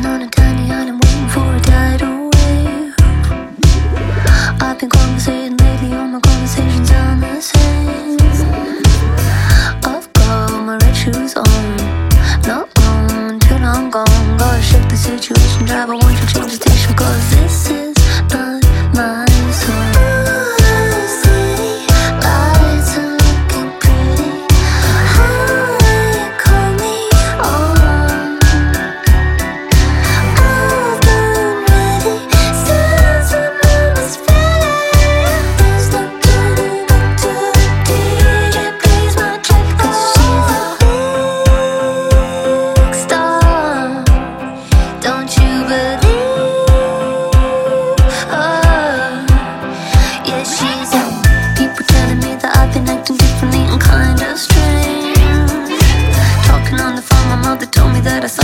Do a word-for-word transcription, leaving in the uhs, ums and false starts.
Living on a tiny island waiting for a tidal wave. I've been conversating lately, all my conversations are the same. I've got my red shoes on, not long until I'm gone. Gotta shift the situation, driver, won't you change the station? Cause this is not my song. That I